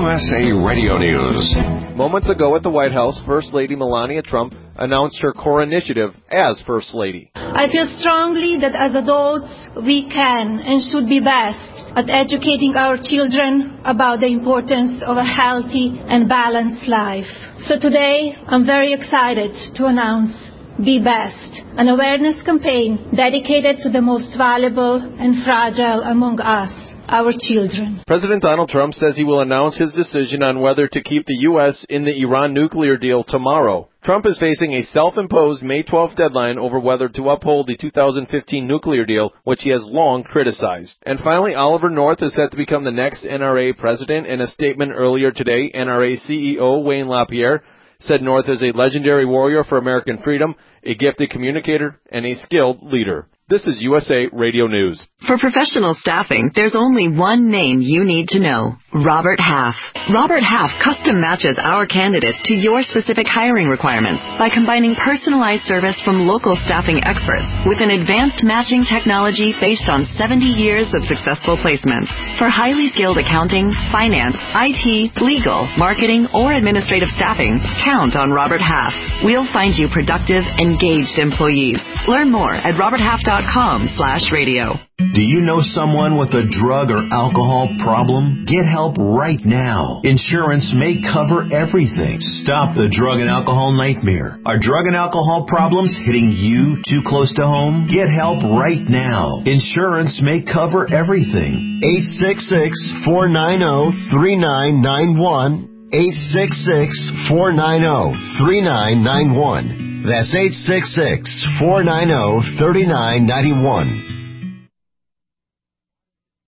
USA Radio News. Moments ago at the White House, First Lady Melania Trump announced her core initiative as First Lady. I feel strongly that as adults, we can and should be best at educating our children about the importance of a healthy and balanced life. So today, I'm very excited to announce Be Best, an awareness campaign dedicated to the most valuable and fragile among us, our children. President Donald Trump says he will announce his decision on whether to keep the U.S. in the Iran nuclear deal tomorrow. Trump is facing a self-imposed May 12th deadline over whether to uphold the 2015 nuclear deal, which he has long criticized. And finally, Oliver North is set to become the next NRA president. In a statement earlier today, NRA CEO Wayne LaPierre said North is a legendary warrior for American freedom, a gifted communicator, and a skilled leader. This is USA Radio News. For professional staffing, there's only one name you need to know: Robert Half. Robert Half custom matches our candidates to your specific hiring requirements by combining personalized service from local staffing experts with an advanced matching technology based on 70 years of successful placements. For highly skilled accounting, finance, IT, legal, marketing, or administrative staffing, count on Robert Half. We'll find you productive, engaged employees. Learn more at roberthalf.com/radio. Do you know someone with a drug or alcohol problem? Get help right now. Insurance may cover everything. Stop the drug and alcohol nightmare. Are drug and alcohol problems hitting you too close to home? Get help right now. Insurance may cover everything. 866-490-3991. 866-490-3991. That's 866-490-3991.